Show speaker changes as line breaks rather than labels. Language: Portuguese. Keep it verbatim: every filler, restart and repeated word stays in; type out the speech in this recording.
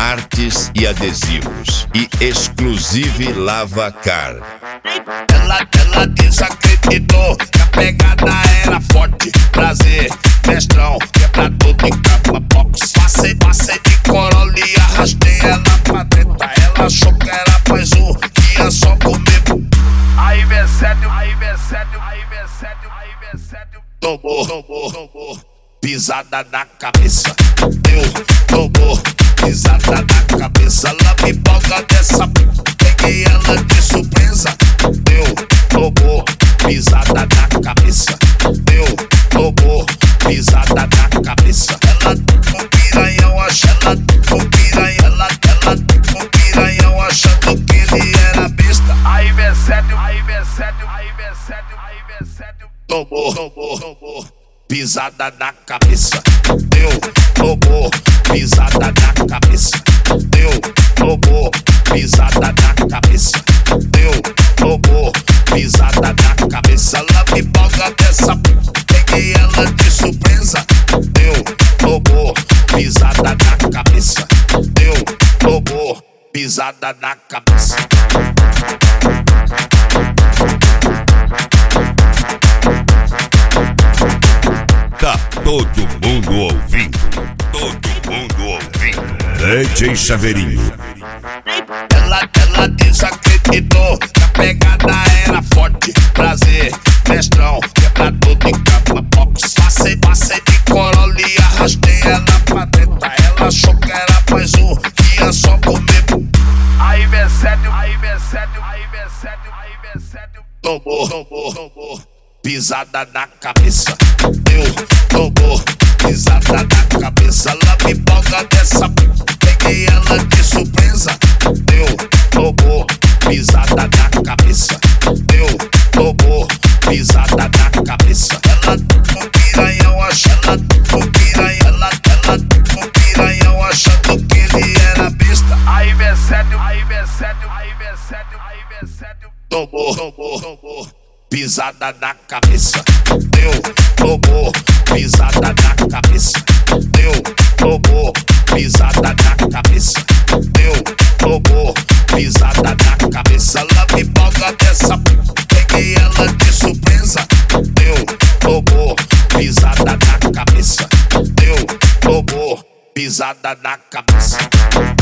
artes e adesivos e Exclusive Lava Car.
Ela, ela desacreditou que a pegada era forte. Prazer, mestrão, quebra tudo em capa box. Passei, passei de Corolla e arrastei ela pra treta. Ela achou que era mais um, que ia só comer. Aí vem sério, aí vem sério, aí vem sério, aí vem sério. Tomou, tomou, tomou, pisada na cabeça. Deu, tomou, pisada na cabeça. Ela me empolga dessa p... Peguei ela de surpresa. Deu, tomou, pisada na cabeça. Deu, tomou, pisada na cabeça. Ela com piranhão, acha ela com piranha. Ela, ela com piranhão, achando que ele era besta. Aí vem sério, aí vem sério, aí vem sério, aí vem sério. Tomou, tomou, tomou, pisada na cabeça. Deu, tomou, pisada na cabeça. Deu, tomou, pisada na cabeça. Deu, tomou, pisada na cabeça. Ela me empolga dessa p... Peguei ela de surpresa. Deu, tomou, pisada na cabeça. Deu, tomou, pisada na cabeça.
Tá todo mundo ouvindo, todo mundo ouvindo. D J Chaveirinho.
Ela, ela desacreditou que a pegada era forte. Prazer, mestrão, quebra tudo em capa box. Passei, passei de Corolla e arrastei ela pra treta. Ela achou que era mais um, que ia só comer. Aí vem sério, aí vem sério, aí vem sério, aí vem sério. Tomou, tomou, tomou, pisada na cabeça. Deu, tomou, pisada na cabeça. Ela me empolga dessa p... Peguei ela de surpresa. Deu, tomou, pisada na cabeça. Deu, tomou, pisada na cabeça. Ela com piranhão, acha ela com piranha. Ela, ela com piranhão, achando que ele era besta. Aí vem sério, aí vem sério, aí vem sério, aí vem sério. Tomou, tomou, tomou, pisada na cabeça. Deu, tomou, pisada na cabeça. Deu, tomou, pisada na cabeça. Deu, tomou, pisada na cabeça. Ela me empolga dessa p... Peguei ela de surpresa. Deu, tomou, pisada na cabeça. Deu, tomou, pisada na cabeça.